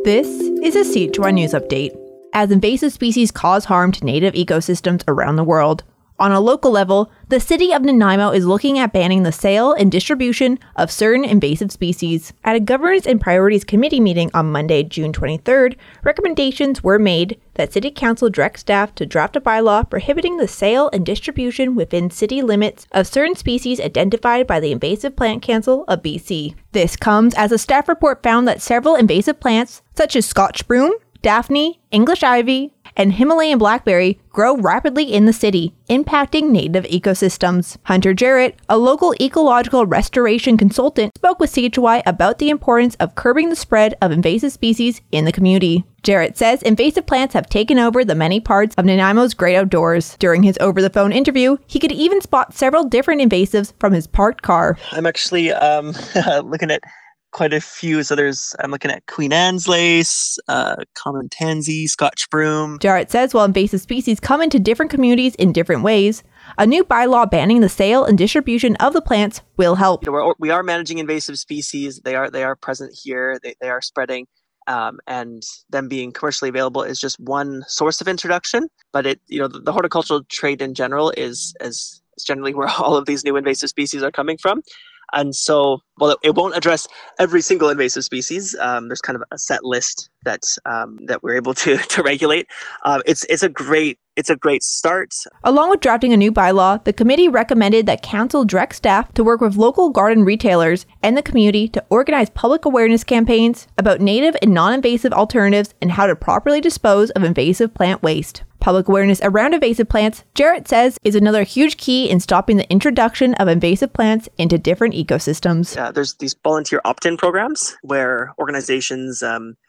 This is a C2I News Update. As invasive species cause harm to native ecosystems around the world, on a local level, the city of Nanaimo is looking at banning the sale and distribution of certain invasive species. At a Governance and Priorities Committee meeting on Monday, June 23rd, recommendations were made that City Council direct staff to draft a bylaw prohibiting the sale and distribution within city limits of certain species identified by the Invasive Plant Council of BC. This comes as a staff report found that several invasive plants, such as Scotch broom, Daphne, English ivy, and Himalayan blackberry grow rapidly in the city, impacting native ecosystems. Hunter Jarrett, a local ecological restoration consultant, spoke with C2I about the importance of curbing the spread of invasive species in the community. Jarrett says invasive plants have taken over the many parts of Nanaimo's great outdoors. During his over-the-phone interview, he could even spot several different invasives from his parked car. I'm actually looking at quite a few. So I'm looking at Queen Anne's lace, common tansy, Scotch broom. Jarrett says while invasive species come into different communities in different ways, a new bylaw banning the sale and distribution of the plants will help. We are managing invasive species. They are present here. They are spreading, and them being commercially available is just one source of introduction. But the horticultural trade in general is generally where all of these new invasive species are coming from. And so, while it won't address every single invasive species, there's kind of a set list that we're able to regulate. It's a great start. Along with drafting a new bylaw, the committee recommended that council direct staff to work with local garden retailers and the community to organize public awareness campaigns about native and non-invasive alternatives and how to properly dispose of invasive plant waste. Public awareness around invasive plants, Jarrett says, is another huge key in stopping the introduction of invasive plants into different ecosystems. There's these volunteer opt-in programs where organizations,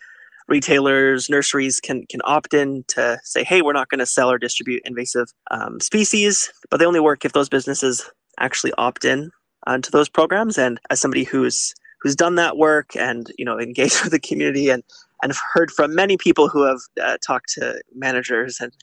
retailers, nurseries can opt in to say, hey, we're not going to sell or distribute invasive species, but they only work if those businesses actually opt in to those programs. And as somebody who's done that work and engaged with the community and I've heard from many people who have talked to managers and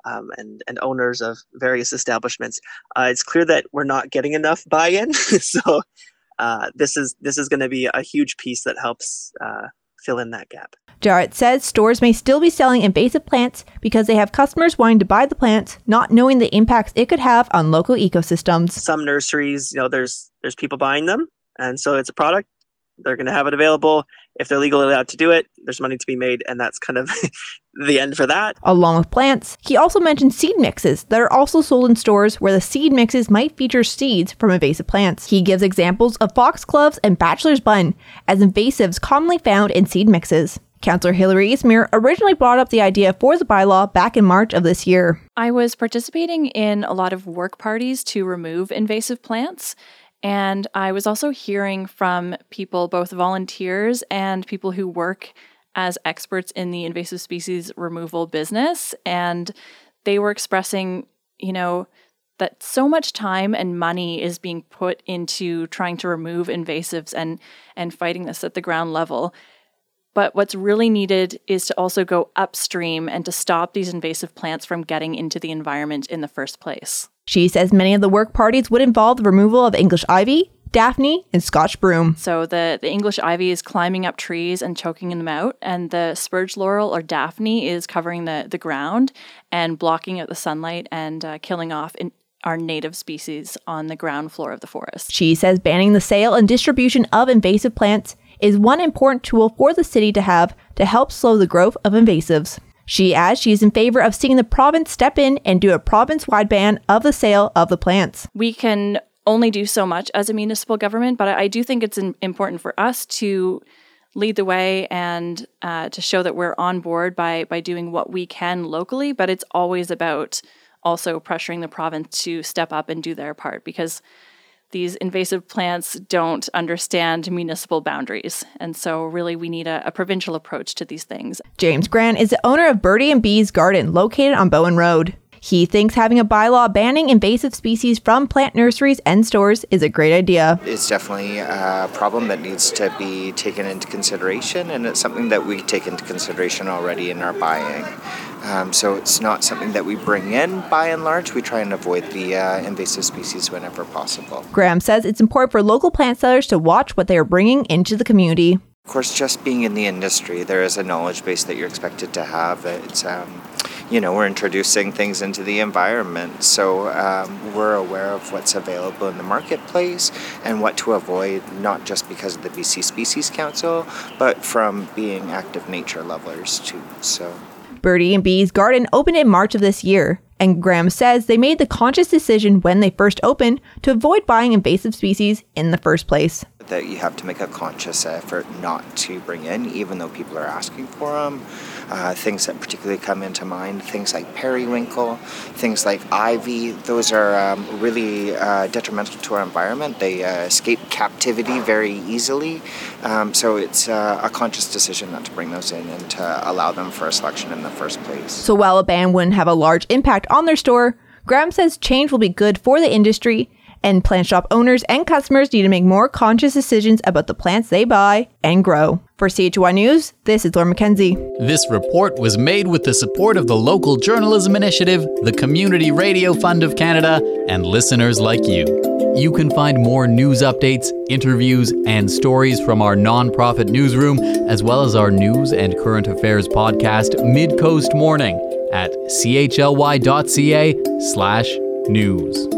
owners of various establishments, it's clear that we're not getting enough buy-in. So this is going to be a huge piece that helps fill in that gap. Jarrett says stores may still be selling invasive plants because they have customers wanting to buy the plants, not knowing the impacts it could have on local ecosystems. Some nurseries, there's people buying them, and so it's a product. They're going to have it available. If they're legally allowed to do it, there's money to be made, and that's kind of the end for that. Along with plants, he also mentioned seed mixes that are also sold in stores where the seed mixes might feature seeds from invasive plants. He gives examples of foxgloves and bachelor's bun as invasives commonly found in seed mixes. Councillor Hilary Ismir originally brought up the idea for the bylaw back in March of this year. I was participating in a lot of work parties to remove invasive plants. And I was also hearing from people, both volunteers and people who work as experts in the invasive species removal business. And they were expressing, that so much time and money is being put into trying to remove invasives and fighting this at the ground level. But what's really needed is to also go upstream and to stop these invasive plants from getting into the environment in the first place. She says many of the work parties would involve the removal of English ivy, Daphne, and Scotch broom. So the English ivy is climbing up trees and choking them out, and the spurge laurel or Daphne is covering the ground and blocking out the sunlight and killing off our native species on the ground floor of the forest. She says banning the sale and distribution of invasive plants is one important tool for the city to have to help slow the growth of invasives. She adds she is in favor of seeing the province step in and do a province-wide ban of the sale of the plants. We can only do so much as a municipal government, but I do think it's important for us to lead the way and to show that we're on board by doing what we can locally, but it's always about also pressuring the province to step up and do their part, because these invasive plants don't understand municipal boundaries. And so really we need a provincial approach to these things. James Grant is the owner of Birdie and Bees Garden located on Bowen Road. He thinks having a bylaw banning invasive species from plant nurseries and stores is a great idea. It's definitely a problem that needs to be taken into consideration, and it's something that we take into consideration already in our buying. So it's not something that we bring in by and large. We try and avoid the invasive species whenever possible. Graham says it's important for local plant sellers to watch what they are bringing into the community. Of course, just being in the industry, there is a knowledge base that you're expected to have. It's, we're introducing things into the environment, so we're aware of what's available in the marketplace and what to avoid, not just because of the BC Species Council, but from being active nature lovers too. So, Birdie and Bees Garden opened in March of this year, and Graham says they made the conscious decision when they first opened to avoid buying invasive species in the first place. That you have to make a conscious effort not to bring in, even though people are asking for them. Things that particularly come into mind, things like periwinkle, things like ivy, those are really detrimental to our environment. They escape captivity very easily. So it's a conscious decision not to bring those in and to allow them for a selection in the first place. So while a ban wouldn't have a large impact on their store, Graham says change will be good for the industry, and plant shop owners and customers need to make more conscious decisions about the plants they buy and grow. For CHY News, this is Lauren McKenzie. This report was made with the support of the Local Journalism Initiative, the Community Radio Fund of Canada, and listeners like you. You can find more news updates, interviews, and stories from our nonprofit newsroom, as well as our news and current affairs podcast, Mid-Coast Morning, at chly.ca/news.